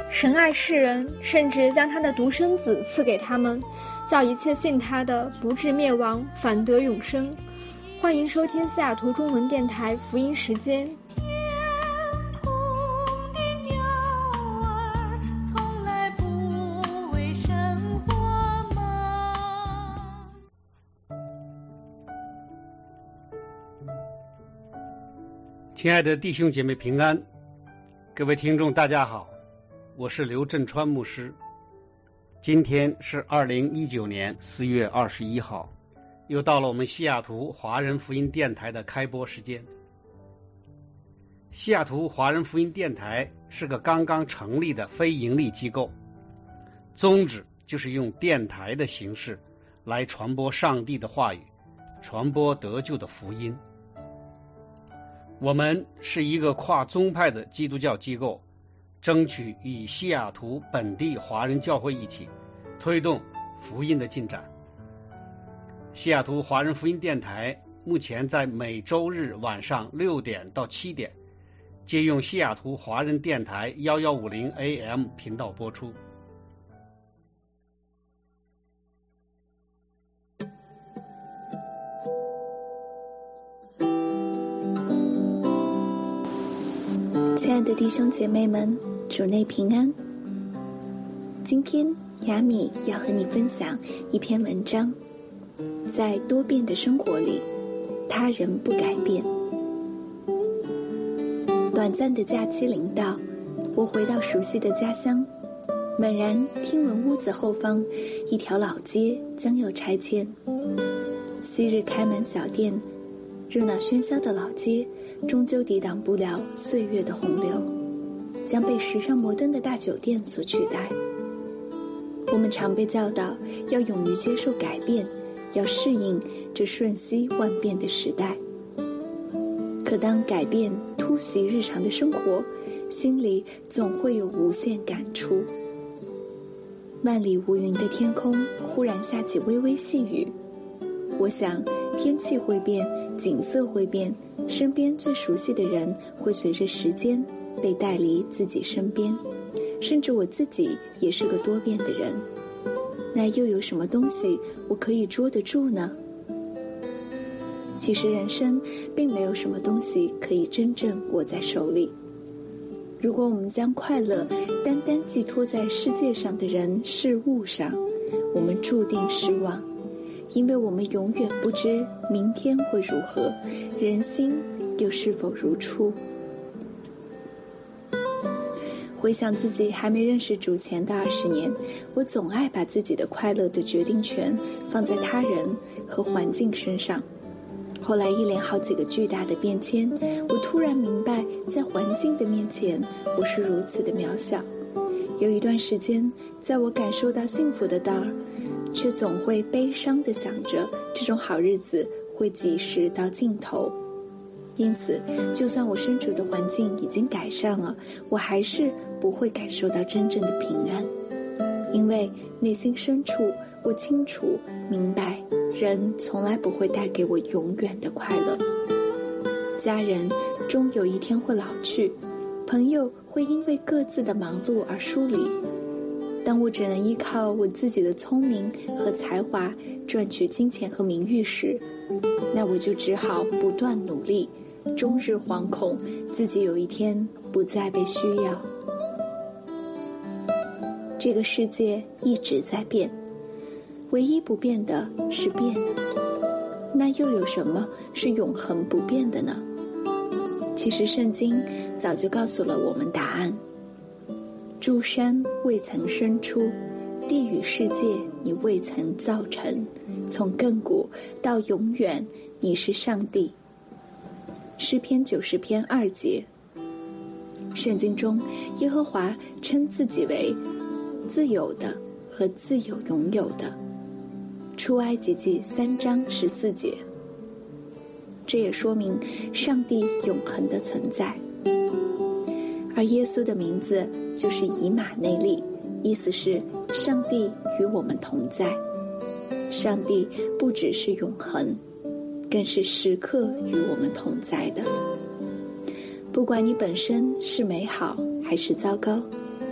神爱世人，甚至将他的独生子赐给他们，叫一切信他的不至灭亡，反得永生。欢迎收听西雅图中文电台福音时间。 亲爱的弟兄姐妹平安，各位听众大家好，我是刘振川牧师。今天是2019年4月21号，又到了我们西雅图华人福音电台的开播时间。西雅图华人福音电台是个刚刚成立的非营利机构，宗旨就是用电台的形式来传播上帝的话语，传播得救的福音。我们是一个跨宗派的基督教机构，争取与西雅图本地华人教会一起推动福音的进展。西雅图华人福音电台目前在每周日晚上6点到7点借用西雅图华人电台1150 AM 频道播出。 亲爱的弟兄姐妹们，主内平安。今天雅米要和你分享一篇文章，在多变的生活里，他人不改变。短暂的假期临到，我回到熟悉的家乡，猛然听闻屋子后方一条老街将要拆迁。昔日开门小店，热闹喧嚣的老街终究抵挡不了岁月的洪流，将被时尚摩登的大酒店所取代。我们常被教导要勇于接受改变，要适应这瞬息万变的时代。可当改变突袭日常的生活，心里总会有无限感触。万里无云的天空忽然下起微微细雨，我想天气会变，景色会变，身边最熟悉的人会随着时间被带离自己身边，甚至我自己也是个多变的人。那又有什么东西我可以捉得住呢？其实人生并没有什么东西可以真正握在手里。如果我们将快乐单单寄托在世界上的人事物上，我们注定失望，因为我们永远不知明天会如何，人心又是否如初。回想自己还没认识主前的20年，我总爱把自己的快乐的决定权放在他人和环境身上。后来一连好几个巨大的变迁，我突然明白，在环境的面前，我是如此的渺小。有一段时间，在我感受到幸福的当儿，却总会悲伤地想着这种好日子会及时到尽头。因此，就算我身处的环境已经改善了，我还是不会感受到真正的平安。因为内心深处，我清楚明白，人从来不会带给我永远的快乐。家人终有一天会老去，朋友会因为各自的忙碌而疏离。当我只能依靠我自己的聪明和才华赚取金钱和名誉时，那我就只好不断努力，终日惶恐自己有一天不再被需要。这个世界一直在变，唯一不变的是变。那又有什么是永恒不变的呢？其实圣经早就告诉了我们答案。诸山未曾生出，地与世界你未曾造成，从亘古到永远，你是上帝。诗篇90篇2节。圣经中，耶和华称自己为自有的和自有拥有的。出埃及记3章14节。这也说明上帝永恒的存在。而耶稣的名字就是以马内利，意思是上帝与我们同在。上帝不只是永恒，更是时刻与我们同在的。不管你本身是美好还是糟糕，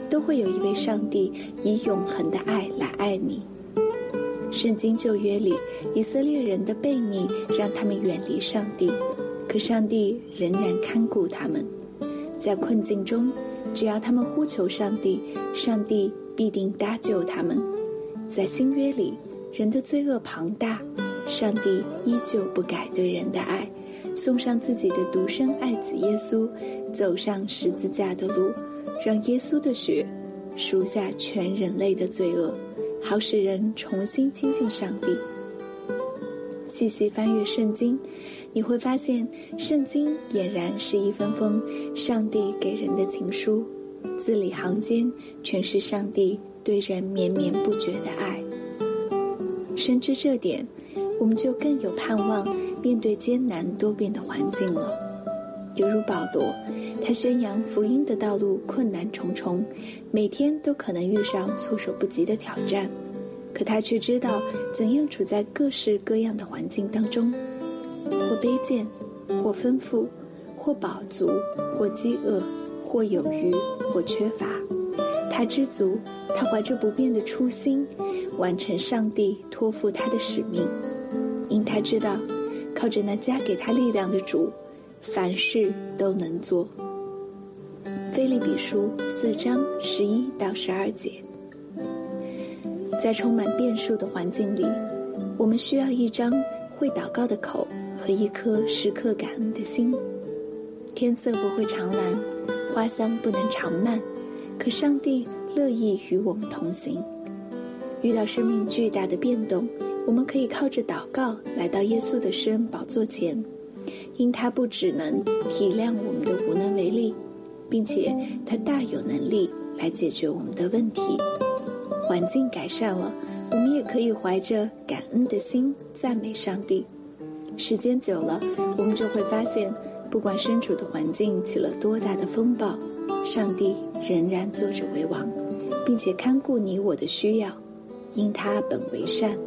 都会有一位上帝以永恒的爱来爱你。圣经旧约里，以色列人的悖逆让他们远离上帝，可上帝仍然看顾他们。在困境中，只要他们呼求上帝，上帝必定搭救他们。在新约里，人的罪恶庞大，上帝依旧不改对人的爱，送上自己的独生爱子耶稣，走上十字架的路，让耶稣的血赎下全人类的罪恶，好使人重新亲近上帝。细细翻阅圣经，你会发现圣经俨然是一封封上帝给人的情书，字里行间全是上帝对人绵绵不绝的爱。深知这点，我们就更有盼望面对艰难多变的环境了。犹如保罗，他宣扬福音的道路困难重重，每天都可能遇上措手不及的挑战，可他却知道怎样处在各式各样的环境当中，或卑贱，或丰富，或饱足，或饥饿，或有余，或缺乏。他知足，他怀着不变的初心，完成上帝托付他的使命，因他知道靠着那加给他力量的主，凡事都能做。腓立比书4章11到12节。在充满变数的环境里，我们需要一张会祷告的口和一颗时刻感恩的心。天色不会常蓝，花香不能常漫，可上帝乐意与我们同行。遇到生命巨大的变动，我们可以靠着祷告来到耶稣的施恩宝座前，因他不只能体谅我们的无能为力，并且他大有能力来解决我们的问题。环境改善了，我们也可以怀着感恩的心赞美上帝。时间久了，我们就会发现，不管身处的环境起了多大的风暴，上帝仍然坐着为王，并且看顾你我的需要，因他本为善。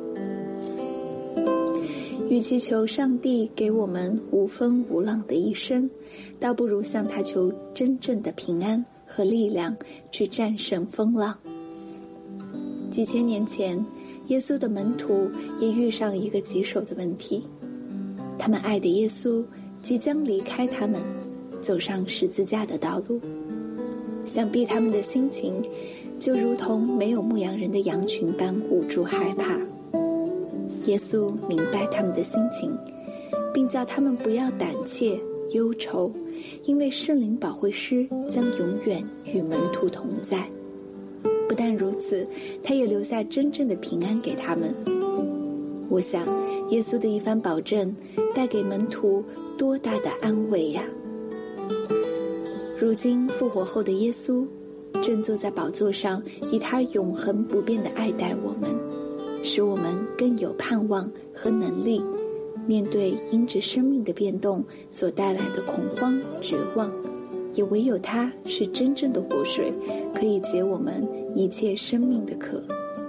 与其求上帝给我们无风无浪的一生，倒不如向他求真正的平安和力量，去战胜风浪。几千年前，耶稣的门徒也遇上一个棘手的问题，他们爱的耶稣即将离开他们，走上十字架的道路。想必他们的心情就如同没有牧羊人的羊群般无助害怕。耶稣明白他们的心情，并叫他们不要胆怯忧愁，因为圣灵保惠师将永远与门徒同在。不但如此，他也留下真正的平安给他们。我想耶稣的一番保证带给门徒多大的安慰呀！如今复活后的耶稣正坐在宝座上，以他永恒不变的爱待我们，使我们更有盼望和能力面对因着生命的变动所带来的恐慌绝望。也唯有他是真正的活水，可以解我们一切生命的渴。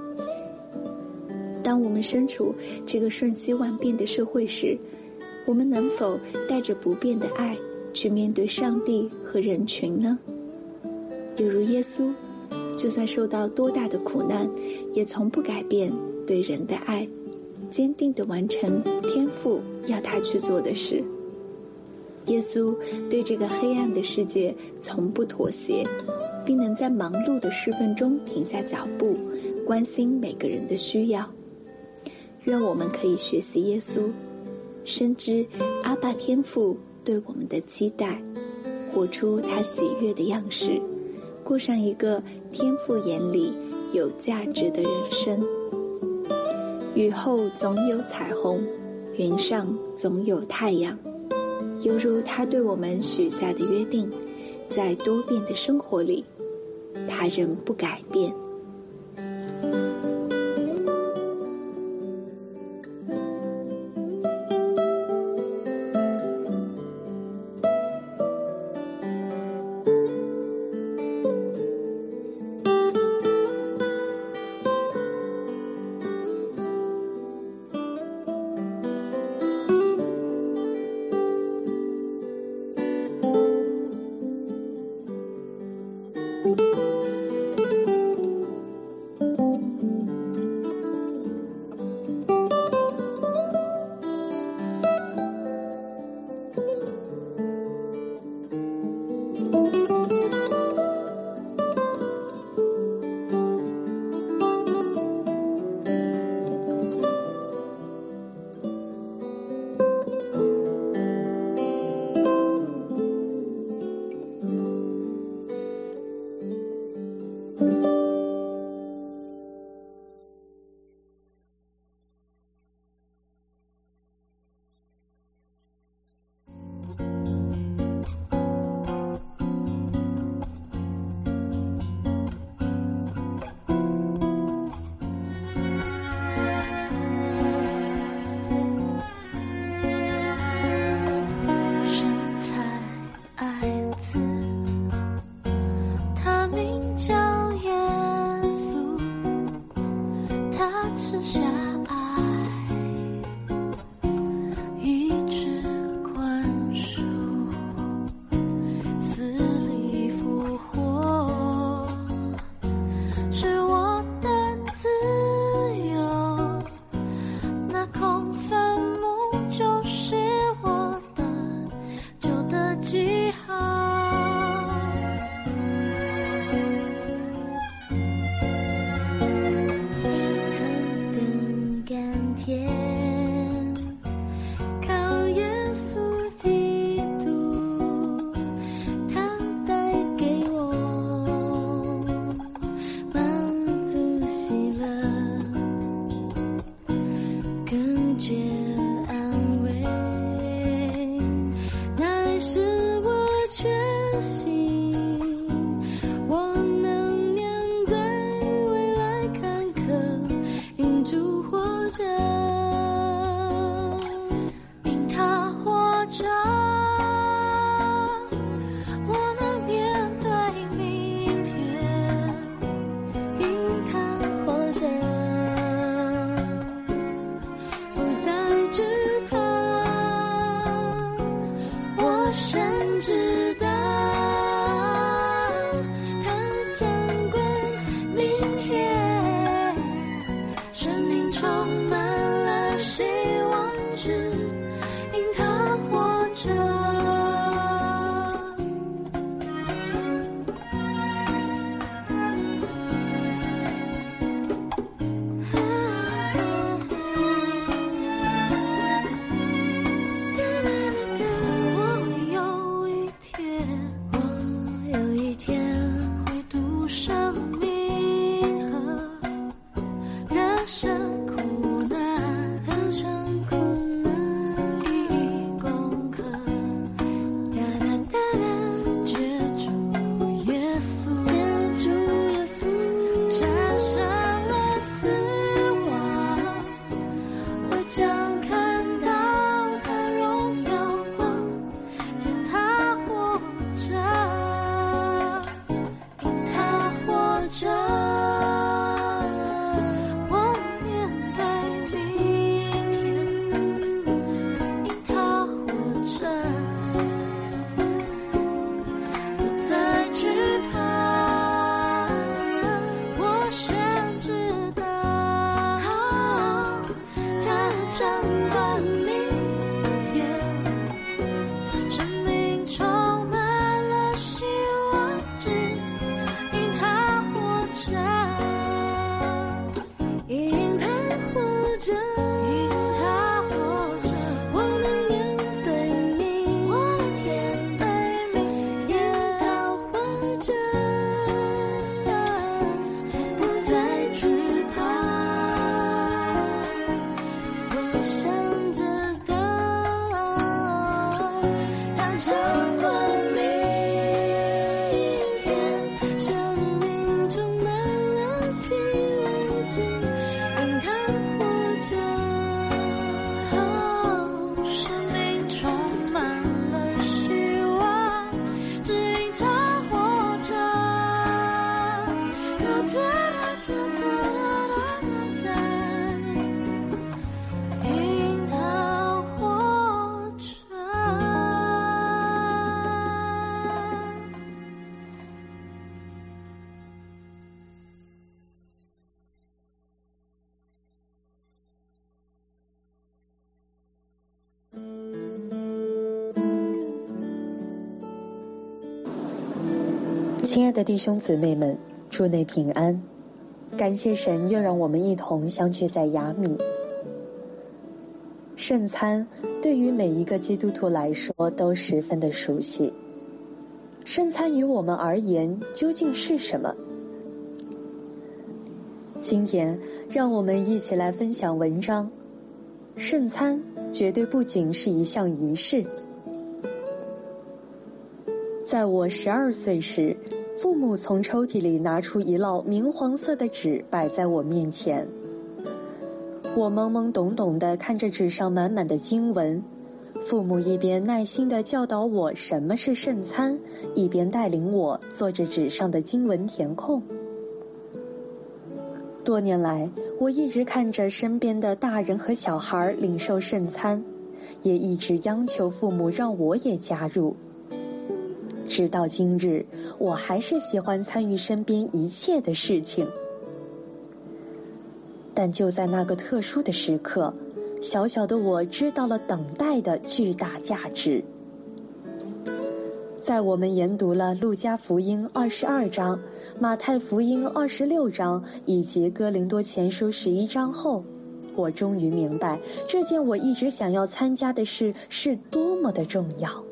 当我们身处这个瞬息万变的社会时，我们能否带着不变的爱去面对上帝和人群呢？犹如耶稣，就算受到多大的苦难，也从不改变对人的爱，坚定地完成天父要他去做的事。耶稣对这个黑暗的世界从不妥协，并能在忙碌的侍奉中停下脚步，关心每个人的需要。愿我们可以学习耶稣，深知阿爸天父对我们的期待，活出他喜悦的样式，过上一个天父眼里有价值的人生。雨后总有彩虹，云上总有太阳，犹如他对我们许下的约定，在多变的生活里，他仍不改变。 生命和人生苦难，人生苦难一一攻克。接住耶稣，接住耶稣，战胜了死亡，我将看到他荣耀光，见他活着，因他活着，我面对明天，因他活着，不再惧怕，我先知道，他掌管明天，生命充满了希望，只因他活着，因他活着，因他活着，我们面对明天，因他活着，不再惧怕，我想知道，他掌管明天，生命充满了希望，只因他活着，生命充满了希望，只因他活着，因他活着。 亲爱的弟兄姊妹们，祝内平安！感谢神又让我们一同相聚在雅米。圣餐对于每一个基督徒来说都十分的熟悉。圣餐于我们而言究竟是什么？今天让我们一起来分享文章。圣餐绝对不仅是一项仪式。在我12岁时，父母从抽屉里拿出一摞明黄色的纸摆在我面前。我懵懵懂懂地看着纸上满满的经文，父母一边耐心地教导我什么是圣餐，一边带领我做着纸上的经文填空。多年来，我一直看着身边的大人和小孩领受圣餐，也一直央求父母让我也加入。直到今日，我还是喜欢参与身边一切的事情。但就在那个特殊的时刻，小小的我知道了等待的巨大价值。在我们研读了路加福音22章、马太福音26章以及哥林多前书11章后，我终于明白这件我一直想要参加的事是多么的重要。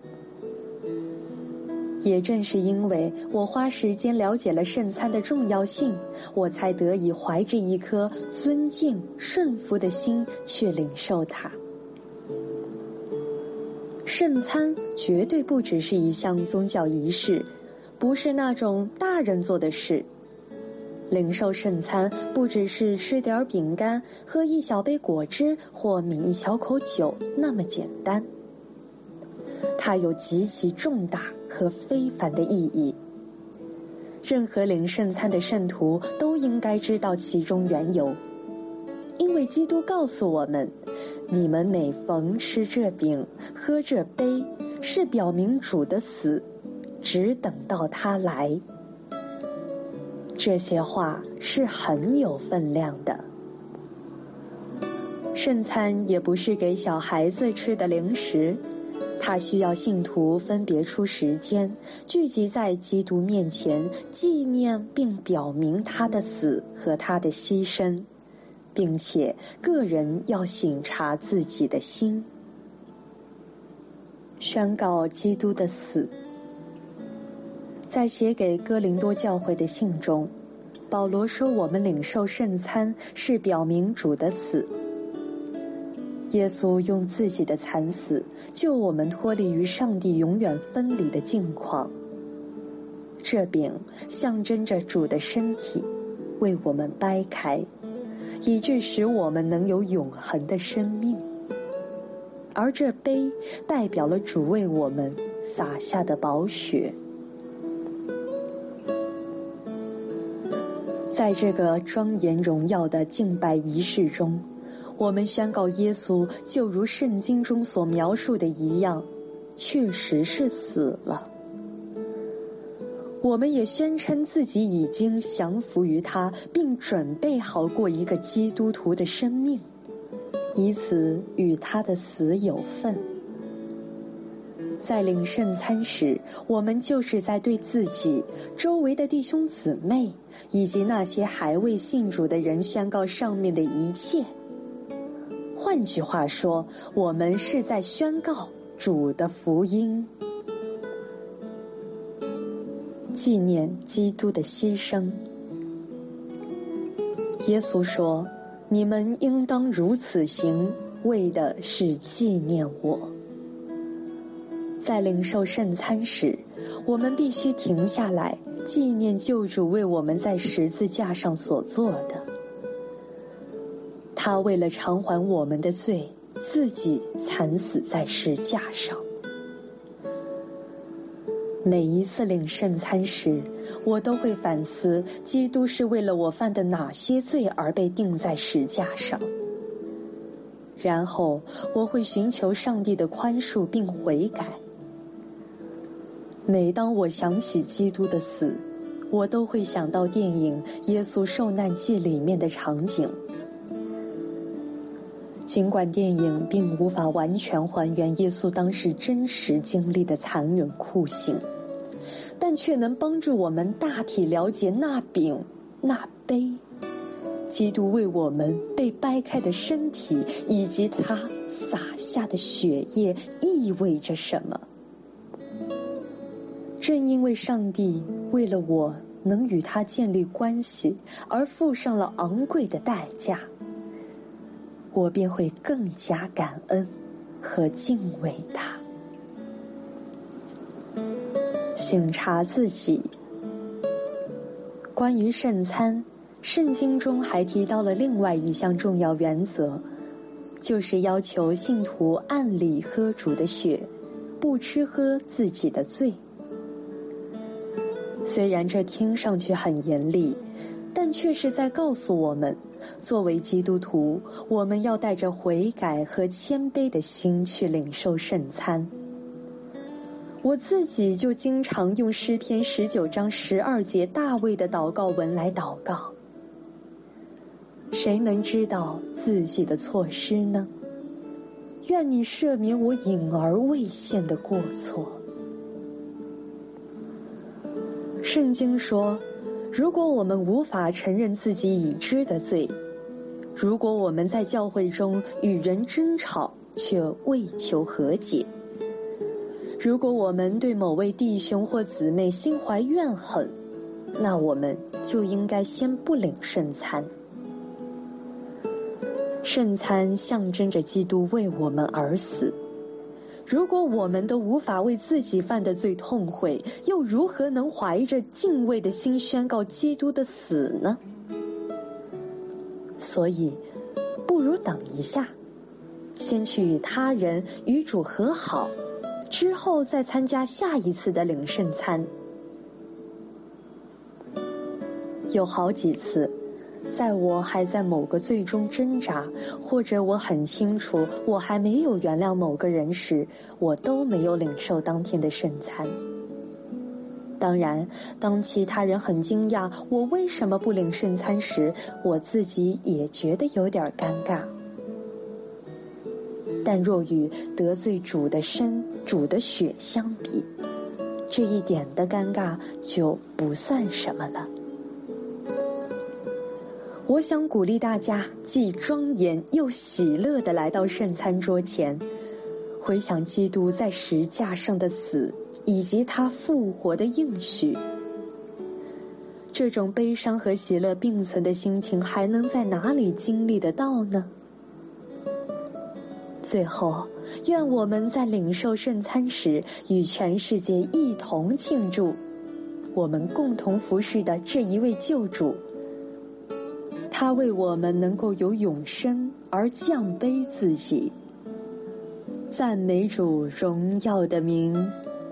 也正是因为我花时间了解了圣餐的重要性，我才得以怀着一颗尊敬顺服的心去领受它。圣餐绝对不只是一项宗教仪式，不是那种大人做的事。领受圣餐不只是吃点饼干、喝一小杯果汁或抿一小口酒那么简单，它有极其重大和非凡的意义。任何领圣餐的圣徒都应该知道其中缘由，因为基督告诉我们，你们每逢吃这饼喝这杯，是表明主的死，只等到他来。这些话是很有分量的。圣餐也不是给小孩子吃的零食，它需要信徒分别出时间，聚集在基督面前，纪念并表明他的死和他的牺牲，并且个人要省察自己的心，宣告基督的死。 在写给哥林多教会的信中，保罗说我们领受圣餐是表明主的死。耶稣用自己的惨死救我们脱离于上帝永远分离的境况。这饼象征着主的身体为我们掰开，以致使我们能有永恒的生命。而这杯代表了主为我们洒下的宝血。在这个庄严荣耀的敬拜仪式中，我们宣告耶稣就如圣经中所描述的一样，确实是死了。我们也宣称自己已经降服于他，并准备好过一个基督徒的生命，以此与他的死有份。在领圣餐时，我们就是在对自己、周围的弟兄姊妹以及那些还未信主的人宣告上面的一切。换句话说，我们是在宣告主的福音，纪念基督的牺牲。耶稣说，你们应当如此行，为的是纪念我。在领受圣餐时，我们必须停下来纪念救主为我们在十字架上所做的。他为了偿还我们的罪，自己惨死在十字架上。每一次领圣餐时，我都会反思基督是为了我犯的哪些罪而被钉在十字架上。然后我会寻求上帝的宽恕并悔改。每当我想起基督的死，我都会想到电影《耶稣受难记》里面的场景。尽管电影并无法完全还原耶稣当时真实经历的残忍酷刑，但却能帮助我们大体了解那饼那杯，基督为我们被掰开的身体以及他洒下的血液意味着什么。正因为上帝为了我能与他建立关系而付上了昂贵的代价，我便会更加感恩和敬畏他。省察自己。关于圣餐，圣经中还提到了另外一项重要原则，就是要求信徒按理喝主的血，不吃喝自己的罪。虽然这听上去很严厉，但却是在告诉我们，作为基督徒，我们要带着悔改和谦卑的心去领受圣餐。我自己就经常用诗篇19章12节大卫的祷告文来祷告。谁能知道自己的错失呢？愿你赦免我隐而未现的过错。圣经说，如果我们无法承认自己已知的罪，如果我们在教会中与人争吵却未求和解，如果我们对某位弟兄或姊妹心怀怨恨，那我们就应该先不领圣餐。圣餐象征着基督为我们而死。如果我们都无法为自己犯的罪痛悔，又如何能怀着敬畏的心宣告基督的死呢？所以，不如等一下，先去与他人与主和好，之后再参加下一次的领圣餐。有好几次，在我还在某个罪中挣扎，或者我很清楚我还没有原谅某个人时，我都没有领受当天的圣餐。当然，当其他人很惊讶我为什么不领圣餐时，我自己也觉得有点尴尬。但若与得罪主的身、主的血相比，这一点的尴尬就不算什么了。我想鼓励大家既庄严又喜乐地来到圣餐桌前，回想基督在十字架上的死、 以及他复活的应许。这种悲伤和喜乐并存的心情还能在哪里经历得到呢？最后，愿我们在领受圣餐时与全世界一同庆祝我们共同服侍的这一位救主，他为我们能够有永生而降卑自己。赞美主荣耀的名。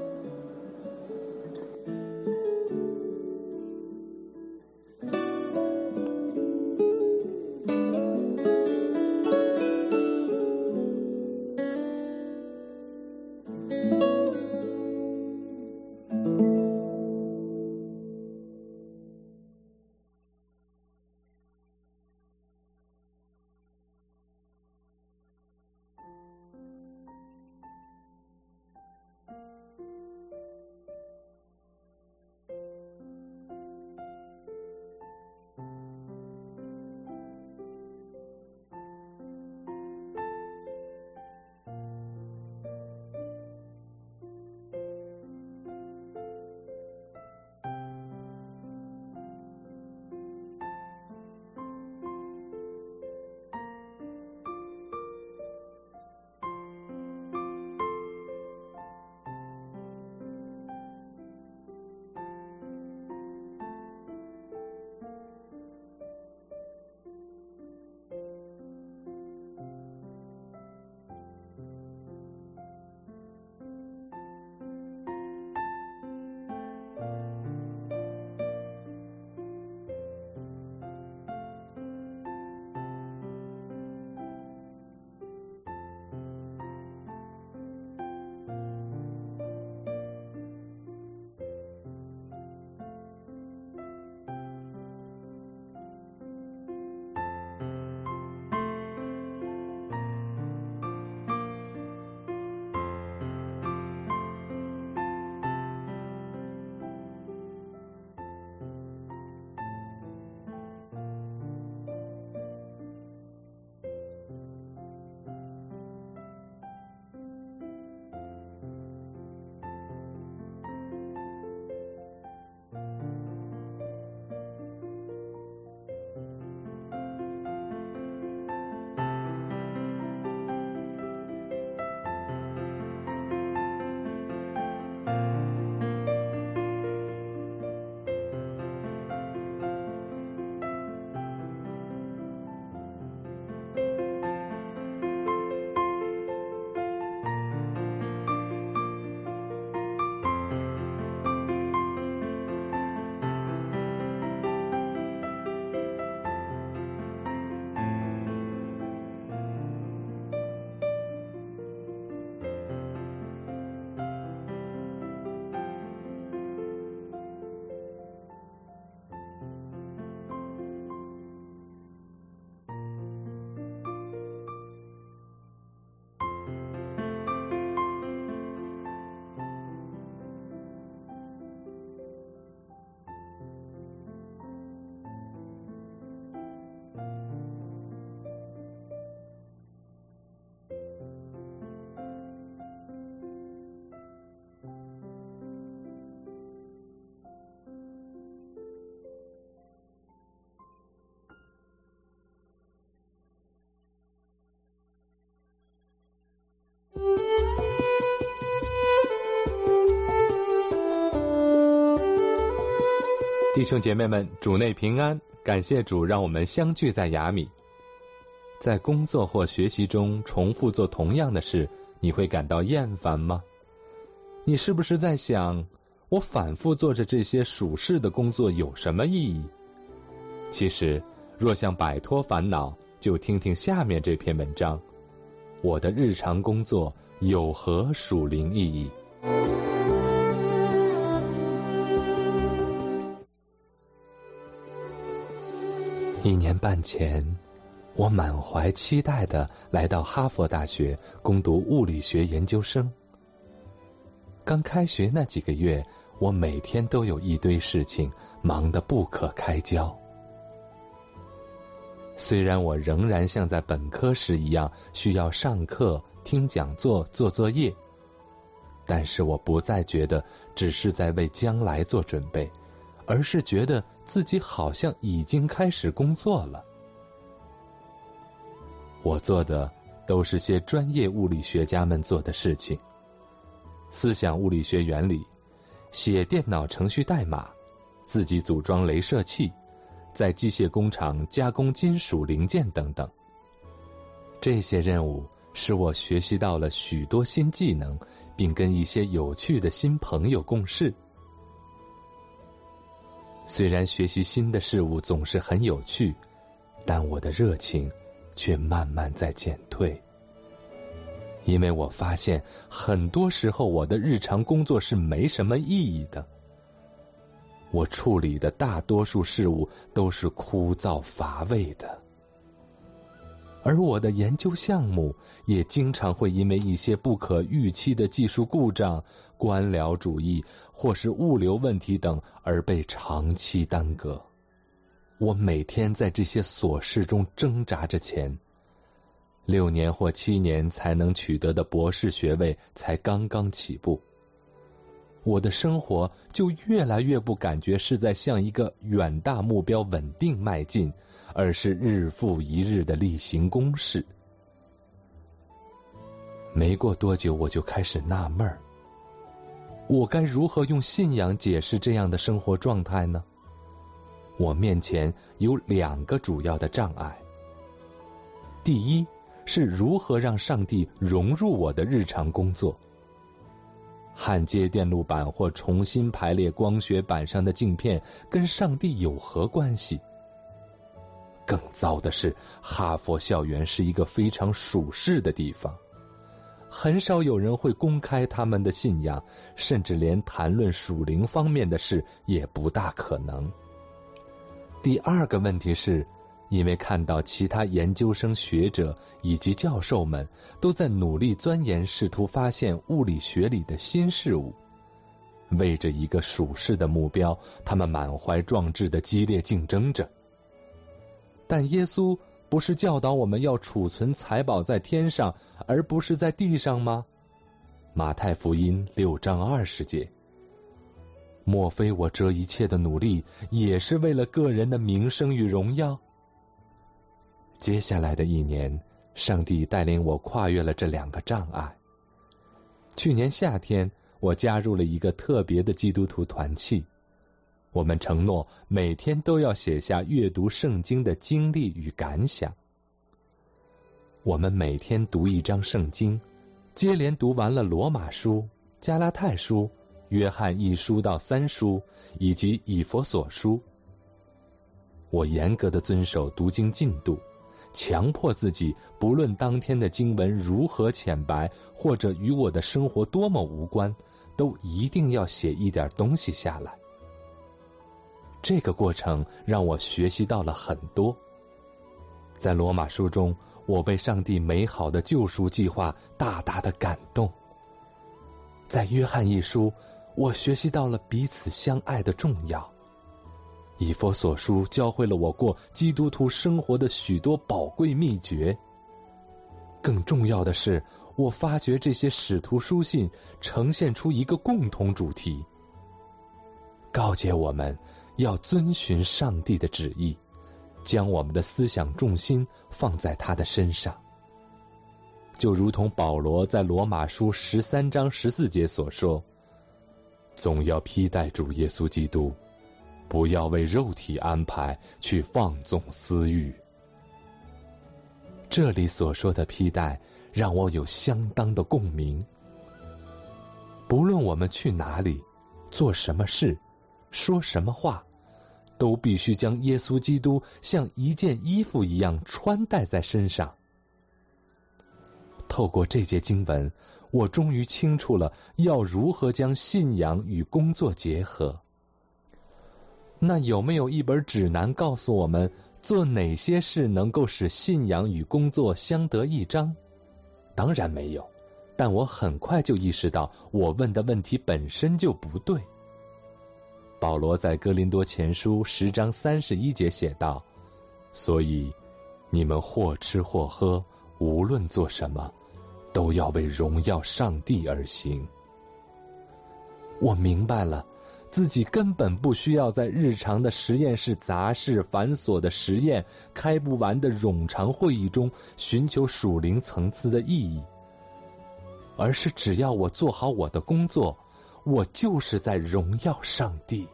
弟兄姐妹们，主内平安，感谢主让我们相聚在雅米。在工作或学习中重复做同样的事，你会感到厌烦吗？你是不是在想，我反复做着这些属世的工作有什么意义？其实，若想摆脱烦恼，就听听下面这篇文章，我的日常工作有何属灵意义？1年半前，我满怀期待地来到哈佛大学攻读物理学研究生。刚开学那几个月，我每天都有一堆事情，忙得不可开交。虽然我仍然像在本科时一样需要上课、听讲座、做作业， 但是我不再觉得只是在为将来做准备，而是觉得自己好像已经开始工作了。我做的都是些专业物理学家们做的事情，思想物理学原理，写电脑程序代码，自己组装雷射器，在机械工厂加工金属零件等等。这些任务使我学习到了许多新技能，并跟一些有趣的新朋友共事。虽然学习新的事物总是很有趣，但我的热情却慢慢在减退，因为我发现很多时候我的日常工作是没什么意义的。我处理的大多数事物都是枯燥乏味的，而我的研究项目也经常会因为一些不可预期的技术故障、官僚主义或是物流问题等而被长期耽搁。我每天在这些琐事中挣扎着前，6年或7年才能取得的博士学位才刚刚起步。我的生活就越来越不感觉是在向一个远大目标稳定迈进，而是日复一日的例行公事。没过多久，我就开始纳闷，我该如何用信仰解释这样的生活状态呢？我面前有2个主要的障碍。第一，是如何让上帝融入我的日常工作。焊接电路板或重新排列光学板上的镜片跟上帝有何关系？更糟的是，哈佛校园是一个非常属世的地方，很少有人会公开他们的信仰，甚至连谈论属灵方面的事也不大可能。第2个问题是，因为看到其他研究生学者以及教授们都在努力钻研，试图发现物理学里的新事物，为着一个属世的目标，他们满怀壮志的激烈竞争着。但耶稣不是教导我们要储存财宝在天上，而不是在地上吗？马太福音6章20节。莫非我这一切的努力也是为了个人的名声与荣耀？接下来的1年，上帝带领我跨越了这2个障碍。去年夏天，我加入了一个特别的基督徒团契，我们承诺每天都要写下阅读圣经的经历与感想。我们每天读1章圣经，接连读完了罗马书、加拉太书、约翰1书到3书以及以弗所书。我严格的遵守读经进度，强迫自己不论当天的经文如何浅白，或者与我的生活多么无关，都一定要写一点东西下来。这个过程让我学习到了很多。在罗马书中，我被上帝美好的救赎计划大大的感动。在约翰1书，我学习到了彼此相爱的重要。以弗所书教会了我过基督徒生活的许多宝贵秘诀。更重要的是，我发觉这些使徒书信呈现出一个共同主题，告诫我们要遵循上帝的旨意，将我们的思想重心放在他的身上。就如同保罗在罗马书13章14节所说，总要披戴主耶稣基督，不要为肉体安排去放纵私欲。这里所说的披戴让我有相当的共鸣。不论我们去哪里，做什么事，说什么话，都必须将耶稣基督像一件衣服一样穿戴在身上。透过这节经文，我终于清楚了要如何将信仰与工作结合。那有没有一本指南告诉我们做哪些事能够使信仰与工作相得益彰？当然没有，但我很快就意识到我问的问题本身就不对。保罗在哥林多前书10章31节写道，所以你们或吃或喝，无论做什么，都要为荣耀上帝而行。 我明白了，自己根本不需要在日常的实验室杂事、繁琐的实验、开不完的冗长会议中寻求属灵层次的意义，而是只要我做好我的工作，我就是在荣耀上帝。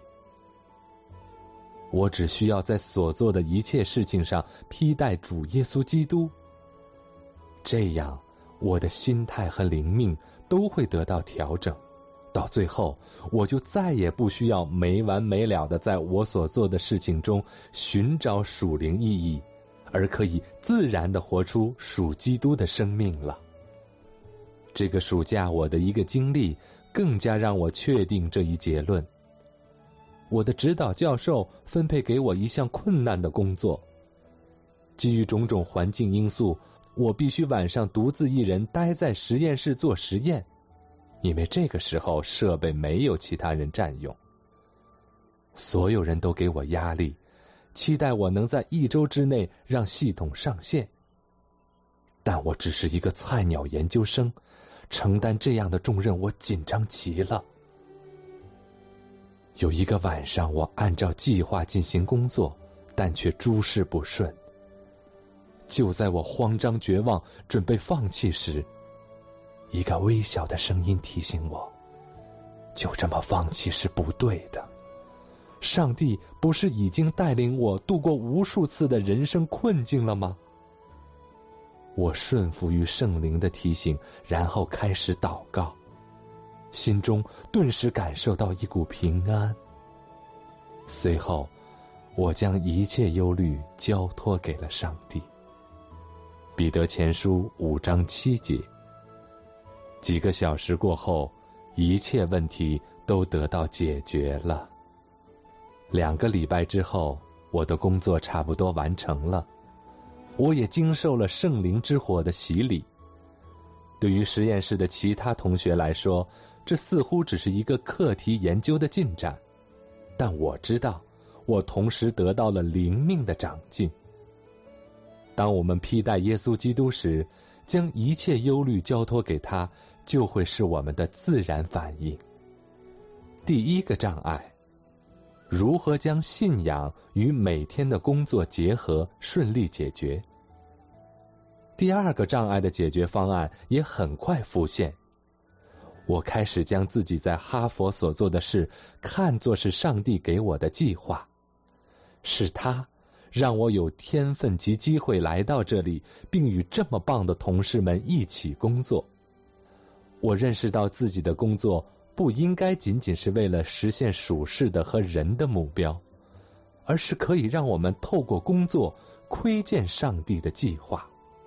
我只需要在所做的一切事情上披戴主耶稣基督，这样我的心态和灵命都会得到调整，到最后我就再也不需要没完没了的在我所做的事情中寻找属灵意义，而可以自然的活出属基督的生命了。这个暑假我的一个经历更加让我确定这一结论。我的指导教授分配给我一项困难的工作，基于种种环境因素，我必须晚上独自一人待在实验室做实验，因为这个时候设备没有其他人占用。所有人都给我压力，期待我能在1周之内让系统上线，但我只是一个菜鸟研究生，承担这样的重任我紧张极了。有一个晚上，我按照计划进行工作，但却诸事不顺。就在我慌张绝望准备放弃时，一个微小的声音提醒我，就这么放弃是不对的。上帝不是已经带领我度过无数次的人生困境了吗？我顺服于圣灵的提醒，然后开始祷告，心中顿时感受到一股平安。随后我将一切忧虑交托给了上帝。彼得前书5章7节。几个小时过后，一切问题都得到解决了。2个礼拜之后，我的工作差不多完成了，我也经受了圣灵之火的洗礼。对于实验室的其他同学来说，这似乎只是一个课题研究的进展，但我知道，我同时得到了灵命的长进。当我们披戴耶稣基督时，将一切忧虑交托给他，就会是我们的自然反应。第一个障碍，如何将信仰与每天的工作结合，顺利解决。第二个障碍的解决方案也很快浮现。我开始将自己在哈佛所做的事看作是上帝给我的计划，是他让我有天分及机会来到这里，并与这么棒的同事们一起工作。我认识到自己的工作不应该仅仅是为了实现属世的和人的目标，而是可以让我们透过工作窥见上帝的计划。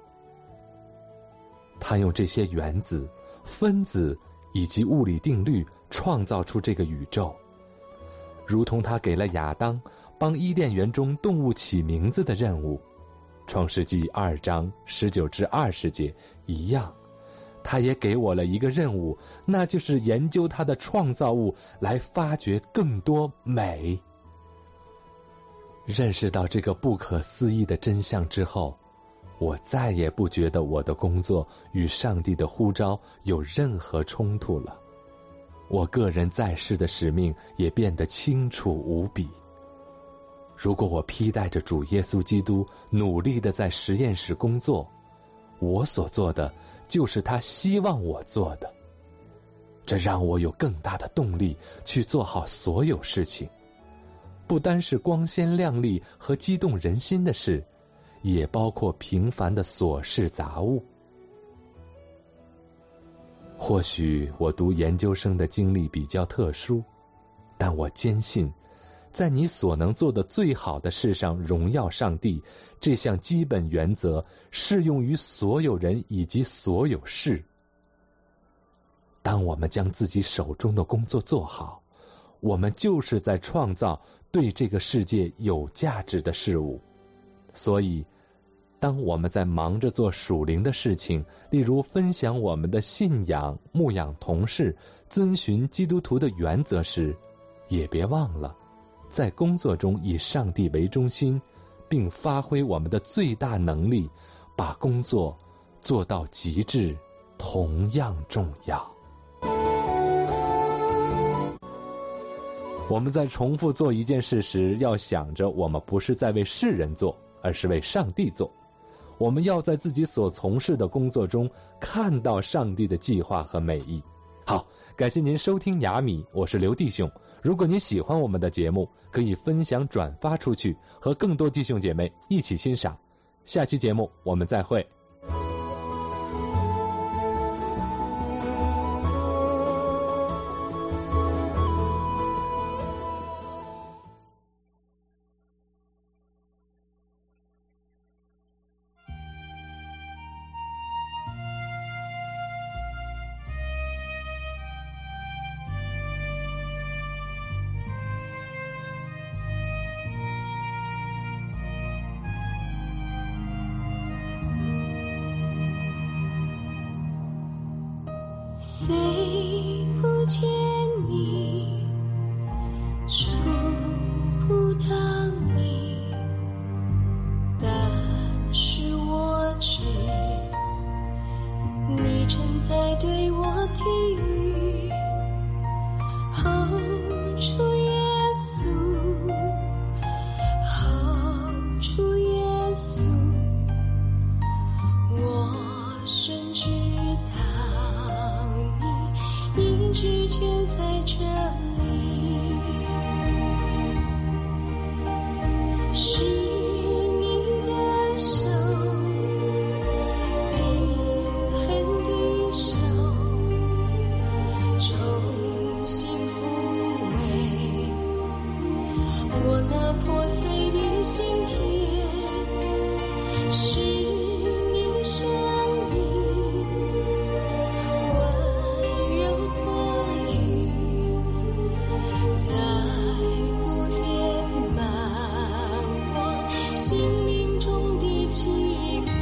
他用这些原子、分子以及物理定律创造出这个宇宙，如同他给了亚当帮伊甸园中动物起名字的任务，创世纪2章19至20节一样，他也给我了一个任务，那就是研究他的创造物，来发掘更多美。认识到这个不可思议的真相之后，我再也不觉得我的工作与上帝的呼召有任何冲突了。我个人在世的使命也变得清楚无比。如果我披戴着主耶稣基督，努力的在实验室工作，我所做的就是他希望我做的。这让我有更大的动力去做好所有事情，不单是光鲜亮丽和激动人心的事，也包括平凡的琐事杂物。或许我读研究生的经历比较特殊，但我坚信，在你所能做的最好的事上荣耀上帝，这项基本原则适用于所有人以及所有事。当我们将自己手中的工作做好，我们就是在创造对这个世界有价值的事物。所以当我们在忙着做属灵的事情，例如分享我们的信仰、牧养同事、遵循基督徒的原则时，也别忘了在工作中以上帝为中心，并发挥我们的最大能力，把工作做到极致，同样重要。 我们在重复做一件事时，要想着我们不是在为世人做，而是为上帝做。我们要在自己所从事的工作中看到上帝的计划和美意。好，感谢您收听雅米，我是刘弟兄。如果您喜欢我们的节目，可以分享转发出去，和更多弟兄姐妹一起欣赏。下期节目我们再会。 虽不见你，触不到你，但是我知你正在对我低语。哦，主耶稣，哦，主耶稣，我深知道你一直就在这里，是你的手定痕的手，重新抚慰我那破碎的心田，是你声音温柔话语，再度填满我心灵中的饥渴。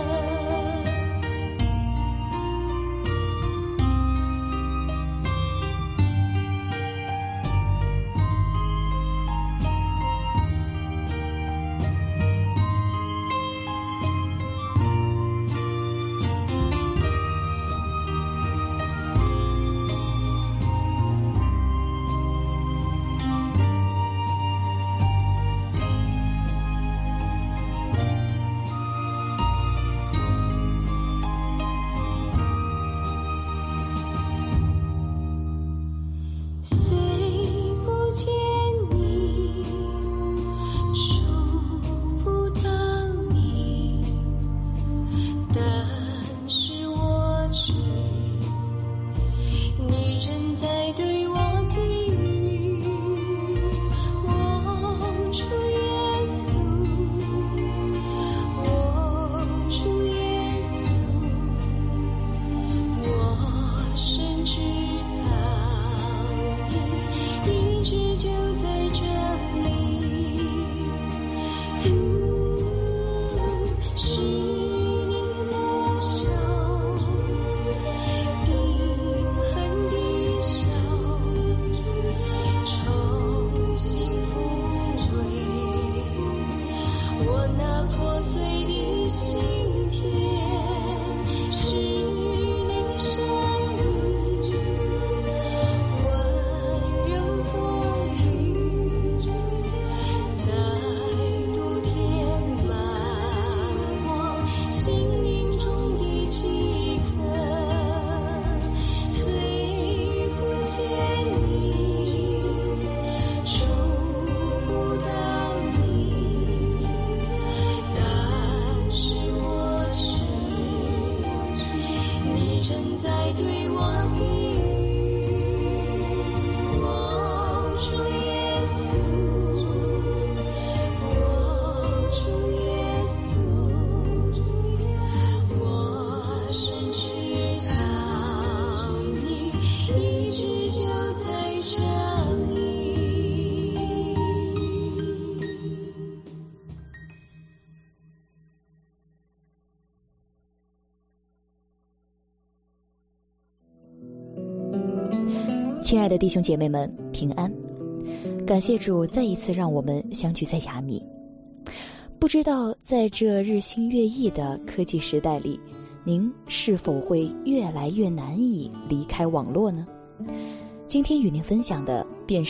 虽不见你，触不到你，但是我知你正在对我低语。哦，主耶稣，哦，主耶稣，我深知一直就在这里，是你的手定痕的手，重新抚慰我那破碎的心田，是你声音温柔话语，再度填满我心灵中的饥渴。虽不见你，触不到你，但是我知你正在对我低语。哦，主耶稣，哦，主耶稣，我深知道你一直就在这里。 亲爱的弟兄姐妹们，平安！感谢主再一次让我们相聚在雅米。不知道在这日新月异的科技时代里，您是否会越来越难以离开网络呢？今天与您分享的便是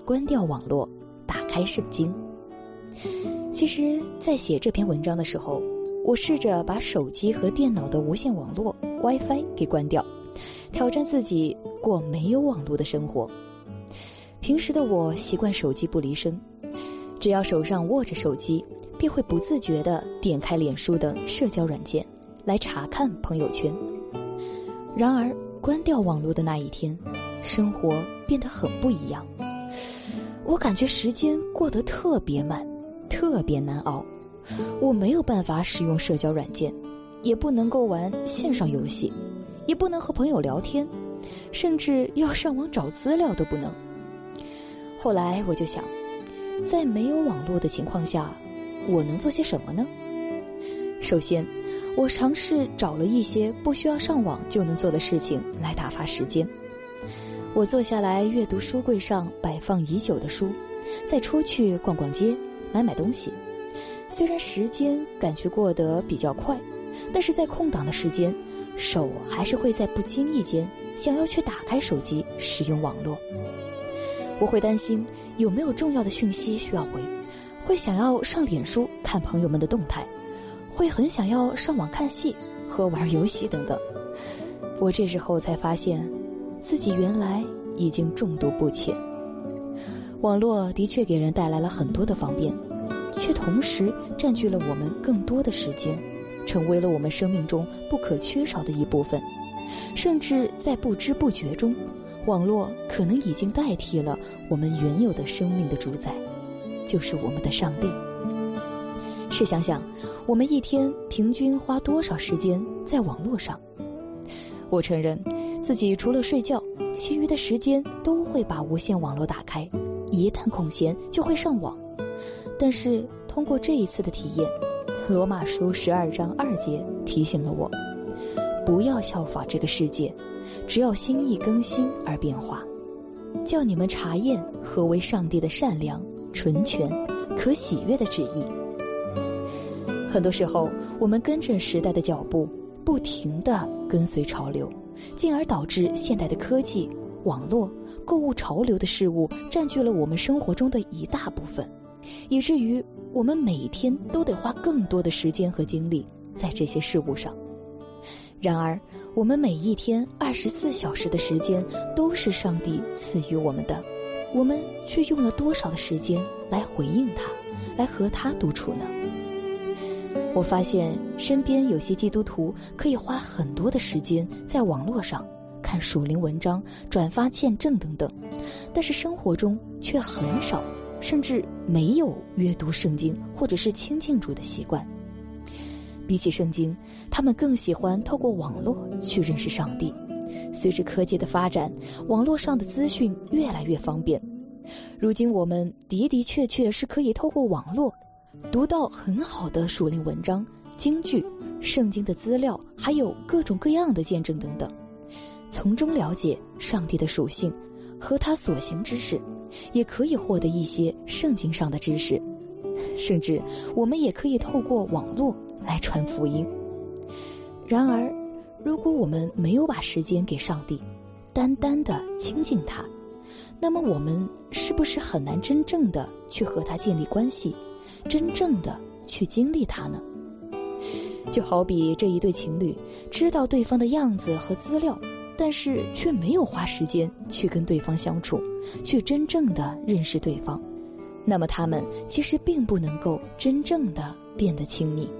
关掉网络，打开圣经。其实在写这篇文章的时候，我试着把手机和电脑的无线网络 WiFi 给关掉，挑战自己过没有网络的生活。平时的我习惯手机不离身，只要手上握着手机，便会不自觉地点开脸书的社交软件来查看朋友圈。然而关掉网络的那一天，生活变得很不一样。我感觉时间过得特别慢，特别难熬。我没有办法使用社交软件，也不能够玩线上游戏，也不能和朋友聊天，甚至要上网找资料都不能。后来我就想，在没有网络的情况下，我能做些什么呢？首先，我尝试找了一些不需要上网就能做的事情来打发时间。我坐下来阅读书柜上摆放已久的书，再出去逛逛街，买东西。虽然时间感觉过得比较快，但是在空档的时间，手还是会在不经意间想要去打开手机使用网络。我会担心有没有重要的讯息需要回，会想要上脸书看朋友们的动态，会很想要上网看戏和玩游戏等等。我这时候才发现自己原来已经中毒不浅。网络的确给人带来了很多的方便，却同时占据了我们更多的时间，成为了我们生命中不可缺少的一部分。甚至在不知不觉中，网络可能已经代替了我们原有的生命的主宰，就是我们的上帝。试想想，我们一天平均花多少时间在网络上？我承认自己除了睡觉，其余的时间都会把无线网络打开，一旦空闲就会上网。但是通过这一次的体验，罗马书12章2节提醒了我，不要效法这个世界，只要心意更新而变化，叫你们查验何为上帝的善良、纯全、可喜悦的旨意。很多时候，我们跟着时代的脚步，不停地跟随潮流，进而导致现代的科技、网络、购物潮流的事物占据了我们生活中的一大部分，以至于我们每天都得花更多的时间和精力在这些事物上。然而，我们每一天24小时的时间都是上帝赐予我们的，我们却用了多少的时间来回应他，来和他独处呢？我发现身边有些基督徒可以花很多的时间在网络上看属灵文章、转发见证等等，但是生活中却很少，甚至没有阅读圣经或者是亲近主的习惯。比起圣经，他们更喜欢透过网络去认识上帝。随着科技的发展，网络上的资讯越来越方便。如今我们的确是可以透过网络读到很好的属灵文章、经句、圣经的资料，还有各种各样的见证等等，从中了解上帝的属性和他所行之事，也可以获得一些圣经上的知识。甚至我们也可以透过网络来传福音。然而，如果我们没有把时间给上帝，单单的亲近他，那么我们是不是很难真正的去和他建立关系，真正的去经历他呢？就好比这一对情侣知道对方的样子和资料，但是却没有花时间去跟对方相处，去真正的认识对方，那么他们其实并不能够真正的变得亲密。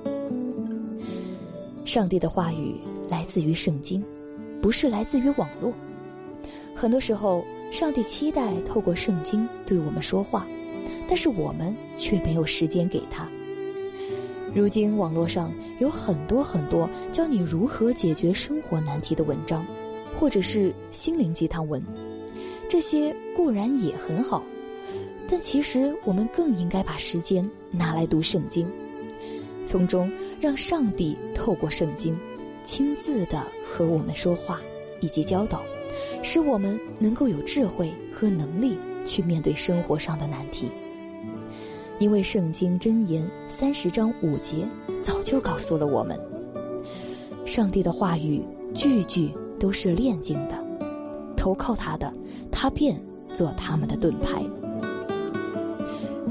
上帝的话语来自于圣经，不是来自于网络。很多时候，上帝期待透过圣经对我们说话，但是我们却没有时间给他。如今网络上有很多教你如何解决生活难题的文章，或者是心灵鸡汤文，这些固然也很好，但其实我们更应该把时间拿来读圣经，从中让上帝透过圣经亲自的和我们说话以及教导，使我们能够有智慧和能力去面对生活上的难题。因为圣经箴言30章5节早就告诉了我们，上帝的话语句句都是炼净的，投靠他的，他便做他们的盾牌，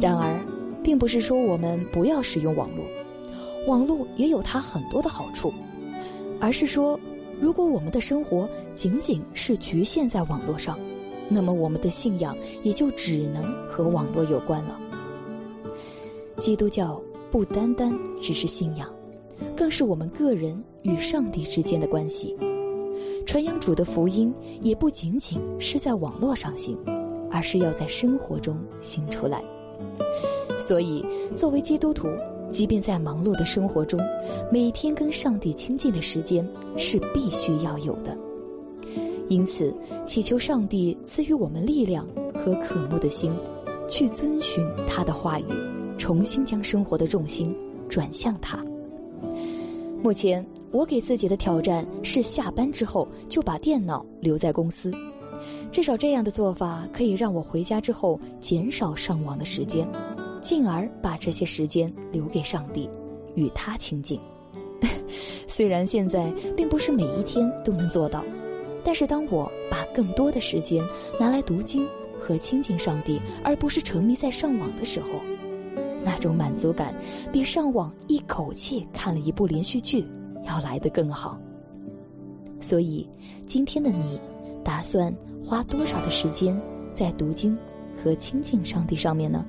然而，并不是说我们不要使用网络，网络也有它很多的好处，而是说，如果我们的生活仅仅是局限在网络上，那么我们的信仰也就只能和网络有关了。基督教不单单只是信仰，更是我们个人与上帝之间的关系。传扬主的福音也不仅仅是在网络上行，而是要在生活中行出来。所以，作为基督徒，即便在忙碌的生活中，每天跟上帝亲近的时间是必须要有的。因此，祈求上帝赐予我们力量和渴慕的心，去遵循他的话语，重新将生活的重心转向他。目前我给自己的挑战是下班之后就把电脑留在公司，至少这样的做法可以让我回家之后减少上网的时间，进而把这些时间留给上帝，与他亲近。虽然现在并不是每一天都能做到，但是当我把更多的时间拿来读经和亲近上帝，而不是沉迷在上网的时候，那种满足感比上网一口气看了一部连续剧要来得更好。所以今天的你打算花多少的时间在读经和亲近上帝上面呢？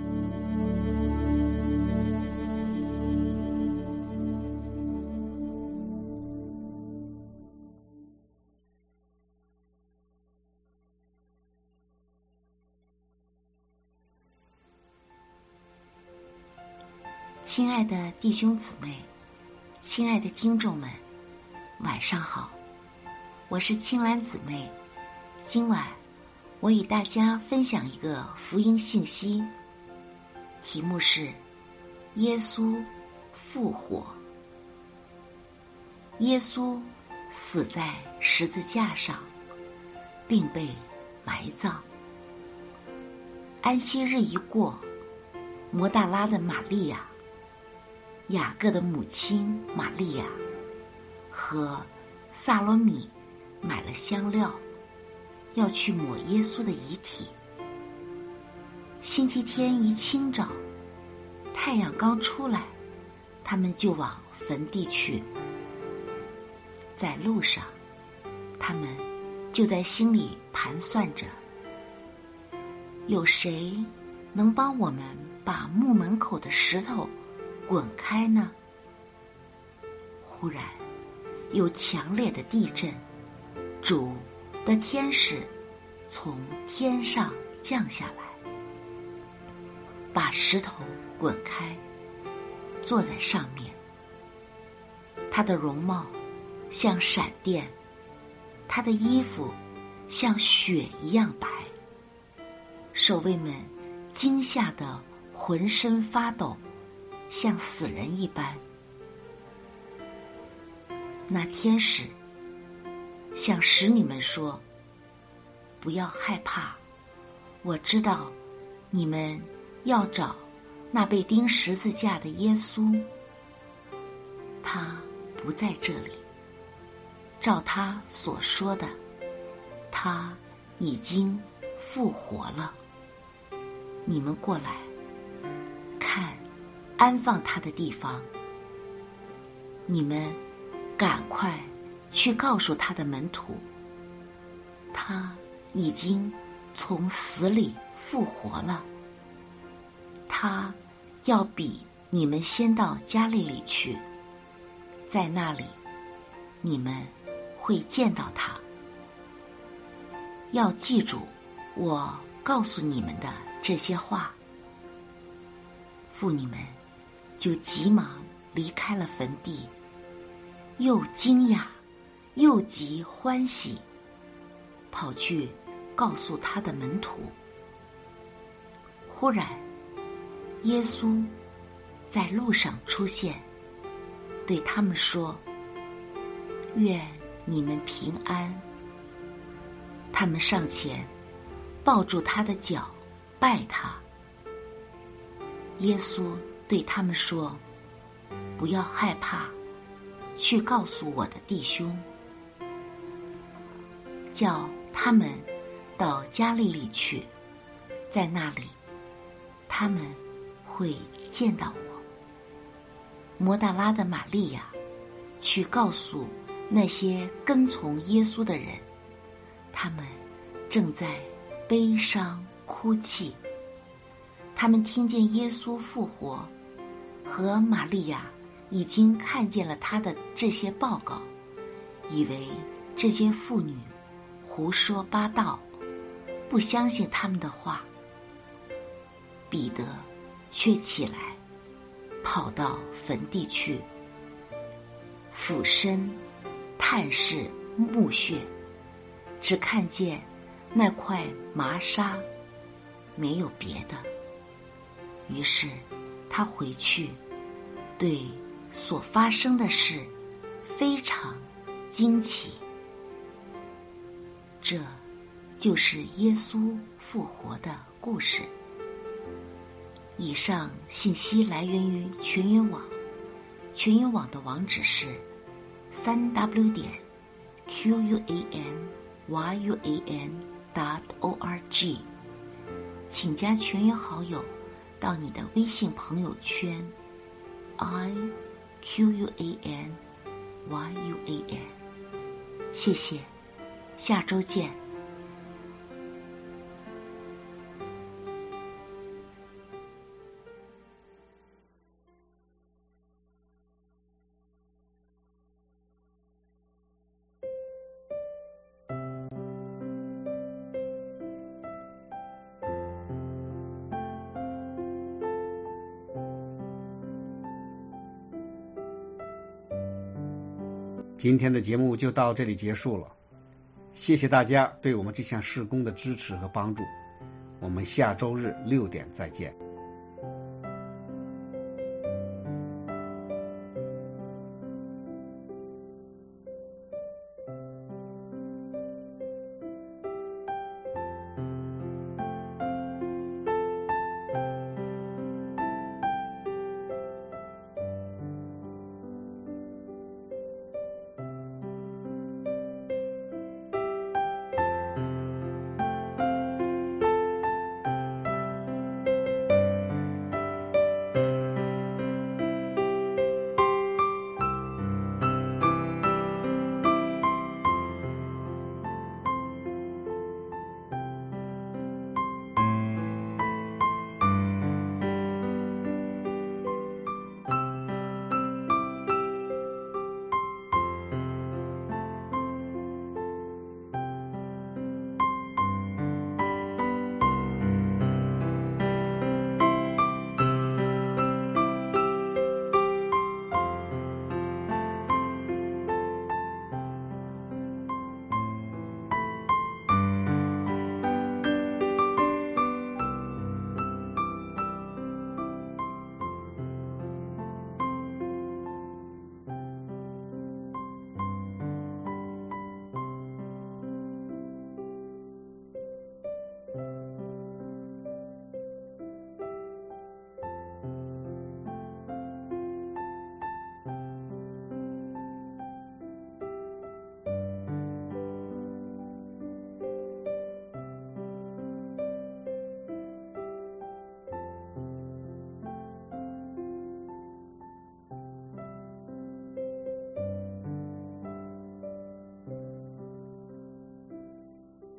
亲爱的弟兄姊妹，亲爱的听众们，晚上好，我是青兰姊妹。今晚我与大家分享一个福音信息，题目是耶稣复活。耶稣死在十字架上，并被埋葬。安息日一过，摩大拉的玛利亚、雅各的母亲玛利亚和萨罗米买了香料，要去抹耶稣的遗体。星期天一清早，太阳刚出来，他们就往坟地去。在路上，他们就在心里盘算着，有谁能帮我们把墓门口的石头滚开呢？忽然有强烈的地震，主的天使从天上降下来，把石头滚开，坐在上面。他的容貌像闪电，他的衣服像雪一样白。守卫们惊吓得浑身发抖，像死人一般。那天使想使你们说，不要害怕，我知道你们要找那被钉十字架的耶稣，他不在这里，照他所说的，他已经复活了。你们过来看安放他的地方，你们赶快去告诉他的门徒，他已经从死里复活了。他要比你们先到加利利去，在那里你们会见到他。要记住我告诉你们的这些话。妇女们就急忙离开了坟地，又惊讶又极欢喜，跑去告诉他的门徒。忽然耶稣在路上出现，对他们说，愿你们平安。他们上前抱住他的脚，拜他。耶稣对他们说，不要害怕，去告诉我的弟兄，叫他们到加利利去，在那里他他们会见到我。摩大拉的玛利亚去告诉那些跟从耶稣的人，他们正在悲伤哭泣。他们听见耶稣复活和玛利亚已经看见了他的这些报告，以为这些妇女胡说八道，不相信他们的话。彼得却起来跑到坟地去，俯身探视墓穴，只看见那块麻纱，没有别的。于是他回去，对所发生的事非常惊奇。这就是耶稣复活的故事。以上信息来源于全员网，全员网的网址是3w.QUANYUAN.org， 请加全员好友到你的微信朋友圈 IQUANYUAN。 谢谢，下周见。 今天的节目就到这里结束了，谢谢大家对我们这项事工的支持和帮助。我们下周日6点再见。